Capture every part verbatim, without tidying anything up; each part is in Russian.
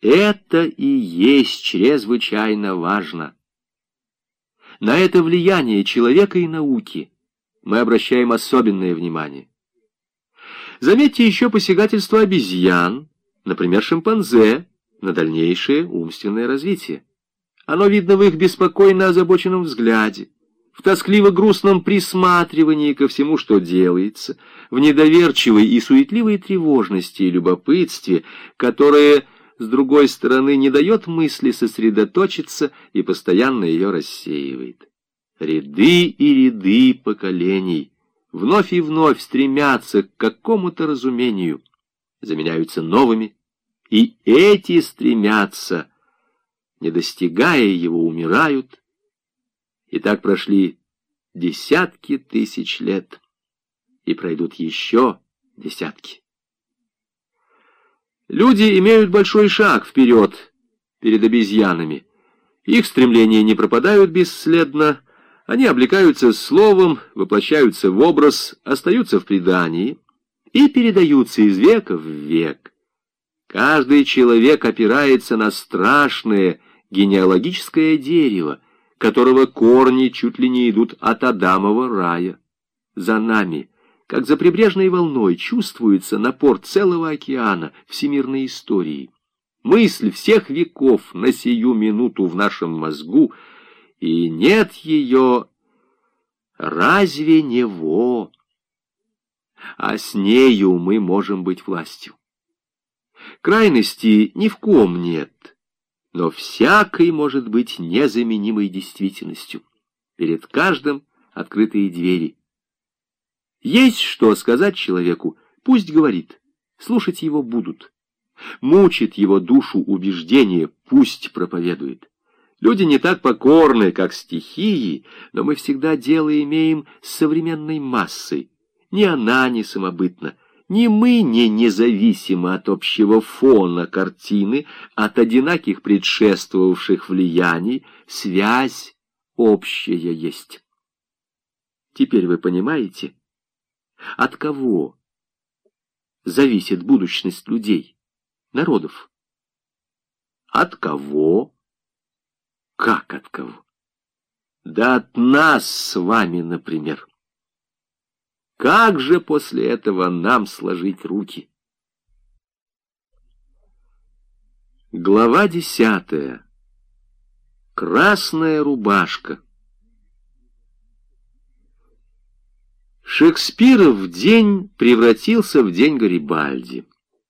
Это и есть чрезвычайно важно. На это влияние человека и науки мы обращаем особенное внимание. Заметьте еще посягательство обезьян, например, шимпанзе, на дальнейшее умственное развитие. Оно видно в их беспокойно озабоченном взгляде, в тоскливо-грустном присматривании ко всему, что делается, в недоверчивой и суетливой тревожности и любопытстве, которое, с другой стороны, не дает мысли сосредоточиться и постоянно ее рассеивает. Ряды и ряды поколений вновь и вновь стремятся к какому-то разумению, заменяются новыми, и эти стремятся, не достигая его, умирают. И так прошли десятки тысяч лет, и пройдут еще десятки. Люди имеют большой шаг вперед перед обезьянами. Их стремления не пропадают бесследно, они облекаются словом, воплощаются в образ, остаются в предании и передаются из века в век. Каждый человек опирается на страшное генеалогическое дерево, которого корни чуть ли не идут от Адамова рая. За нами, как за прибрежной волной, чувствуется напор целого океана всемирной истории. Мысль всех веков на сию минуту в нашем мозгу, и нет ее, разве не во? А с нею мы можем быть властью. Крайности ни в ком нет, но всякой может быть незаменимой действительностью. Перед каждым открытые двери. Есть что сказать человеку, пусть говорит, слушать его будут. Мучит его душу убеждение, пусть проповедует. Люди не так покорны, как стихии, но мы всегда дело имеем с современной массой. Ни она не самобытна, ни мы не независимы от общего фона картины, от одинаких предшествовавших влияний, связь общая есть. Теперь вы понимаете, от кого зависит будущность людей, народов? От кого? Как от кого? Да от нас с вами, например. Как же после этого нам сложить руки? Глава десятая. Красная рубашка. Шекспиров день превратился в день Гарибальди.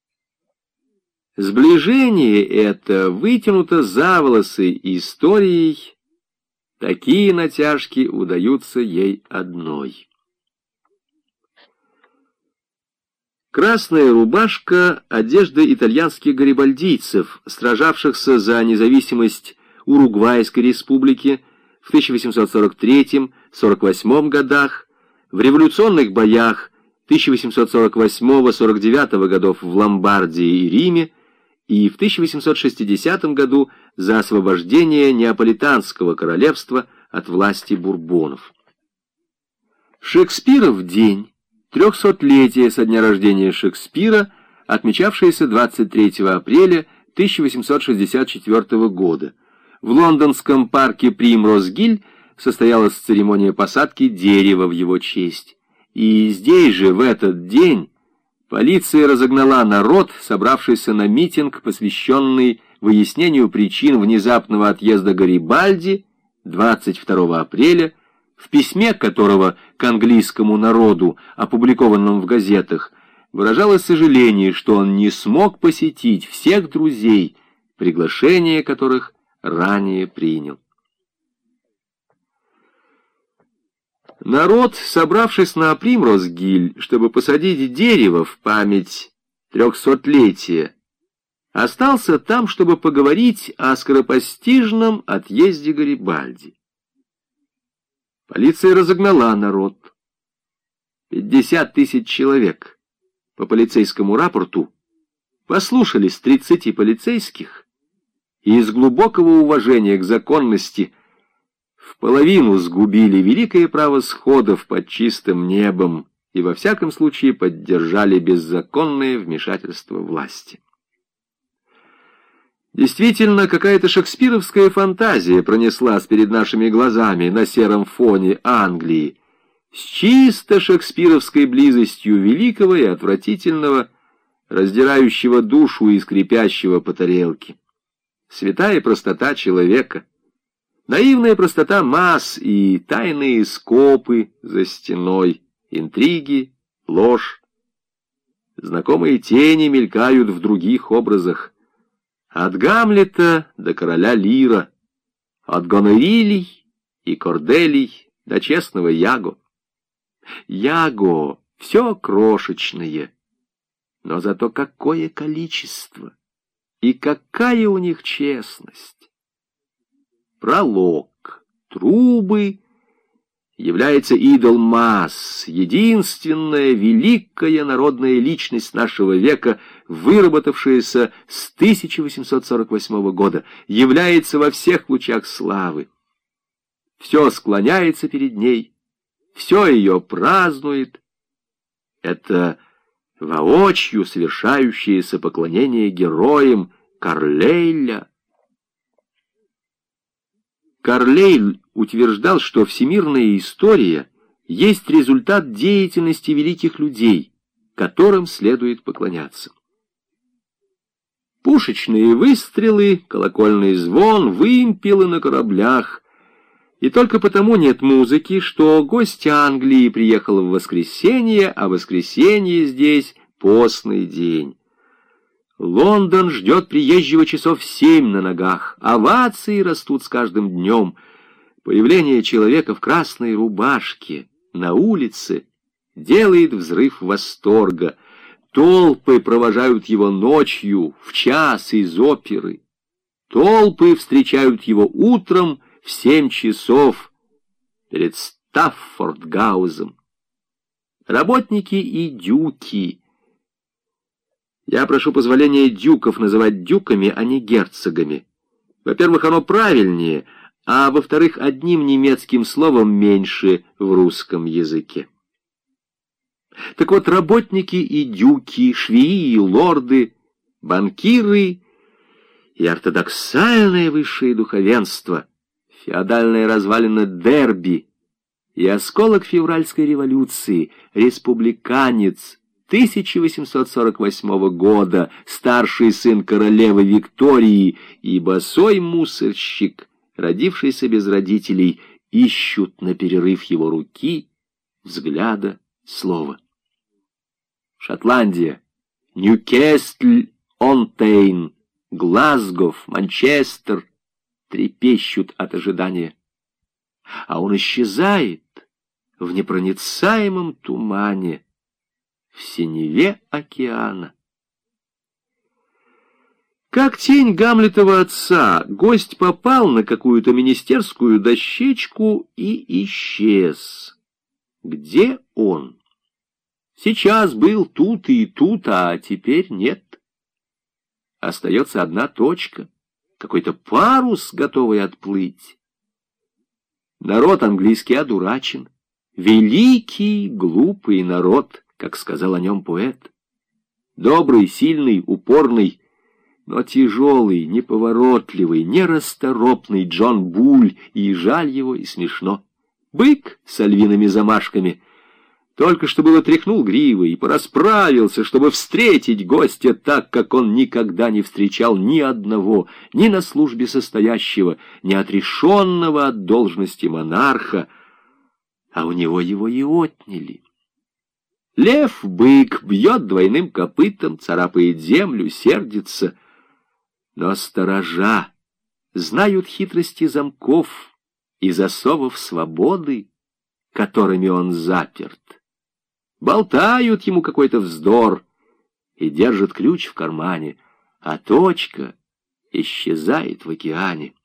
Сближение это вытянуто за волосы историей, такие натяжки удаются ей одной. Красная рубашка — одежда итальянских гарибальдийцев, сражавшихся за независимость Уругвайской республики в тысяча восемьсот сорок третьем — сорок восьмом годах, в революционных боях тысяча восемьсот сорок восьмого — сорок девятого годов в Ломбардии и Риме и в тысяча восемьсот шестидесятом году за освобождение Неаполитанского королевства от власти бурбонов. Шекспиров день, трехсотлетие со дня рождения Шекспира, отмечавшееся двадцать третьего апреля тысяча восемьсот шестьдесят четвёртого года. В лондонском парке Примроз-Гиль состоялась церемония посадки дерева в его честь. И здесь же, в этот день, полиция разогнала народ, собравшийся на митинг, посвященный выяснению причин внезапного отъезда Гарибальди двадцать второго апреля, в письме которого к английскому народу, опубликованном в газетах, выражалось сожаление, что он не смог посетить всех друзей, приглашение которых ранее принял. Народ, собравшись на Примроз-Гиль, чтобы посадить дерево в память трехсотлетия, остался там, чтобы поговорить о скоропостижном отъезде Гарибальди. Полиция разогнала народ. Пятьдесят тысяч человек по полицейскому рапорту послушались тридцати полицейских и из глубокого уважения к законности в половину сгубили великое право сходов под чистым небом и во всяком случае поддержали беззаконное вмешательство власти. Действительно, какая-то шекспировская фантазия пронеслась перед нашими глазами на сером фоне Англии, с чисто шекспировской близостью великого и отвратительного, раздирающего душу и скрипящего по тарелке. Святая простота человека, наивная простота масс и тайные скопы за стеной, интриги, ложь. Знакомые тени мелькают в других образах. От Гамлета до короля Лира, от Гонорилей и Корделий до честного Яго. Яго — все крошечное, но зато какое количество и какая у них честность. Пролог, трубы, является идол масс, единственная великая народная личность нашего века, выработавшаяся с тысяча восемьсот сорок восьмого года, является во всех лучах славы. Все склоняется перед ней, все ее празднует. Это воочию совершающееся поклонение героям Карлейля. Карлейль утверждал, что всемирная история есть результат деятельности великих людей, которым следует поклоняться. Пушечные выстрелы, колокольный звон, вымпелы на кораблях. И только потому нет музыки, что гость Англии приехал в воскресенье, а воскресенье здесь постный день. Лондон ждет приезжего часов семь на ногах, овации растут с каждым днем. Появление человека в красной рубашке на улице делает взрыв восторга. Толпы провожают его ночью, в час из оперы. Толпы встречают его утром в семь часов перед Стаффорд-Гаузом. Работники и дюки. Я прошу позволения дюков называть дюками, а не герцогами. Во-первых, оно правильнее, а во-вторых, одним немецким словом меньше в русском языке. Так вот, работники и дюки, швеи и лорды, банкиры и ортодоксальное высшее духовенство, феодальная развалина Дерби и осколок февральской революции, республиканец тысяча восемьсот сорок восьмого года, старший сын королевы Виктории и босой мусорщик, родившийся без родителей, ищут на перерыв его руки, взгляда, слова. Шотландия, Ньюкасл-он-Тейн, Глазгов, Манчестер трепещут от ожидания. А он исчезает в непроницаемом тумане, в синеве океана. Как тень Гамлетова отца, гость попал на какую-то министерскую дощечку и исчез. Где он? Сейчас был тут и тут, а теперь нет. Остается одна точка, какой-то парус, готовый отплыть. Народ английский одурачен. Великий, глупый народ, как сказал о нем поэт. Добрый, сильный, упорный, но тяжелый, неповоротливый, нерасторопный Джон Буль, и жаль его, и смешно. Бык с львиными замашками только что было тряхнул гривой и порасправился, чтобы встретить гостя так, как он никогда не встречал ни одного, ни на службе состоящего, ни отрешенного от должности монарха, а у него его и отняли. Лев-бык бьет двойным копытом, царапает землю, сердится, но сторожа знают хитрости замков и засовов свободы, которыми он заперт. Болтают ему какой-то вздор и держат ключ в кармане, а точка исчезает в океане.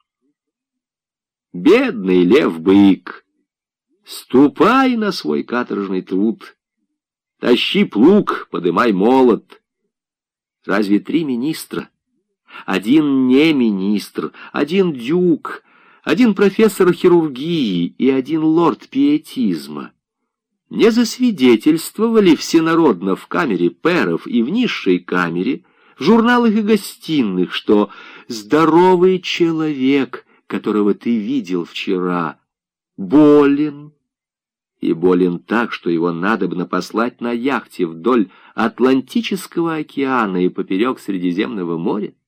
Бедный лев-бык, ступай на свой каторжный труд, тащи плуг, подымай молот. Разве три министра? Один не министр, один дюк, один профессор хирургии и один лорд пиетизма не засвидетельствовали всенародно в камере пэров и в низшей камере, в журналах и гостиных, что здоровый человек, которого ты видел вчера, болен, и болен так, что его надобно послать на яхте вдоль Атлантического океана и поперек Средиземного моря?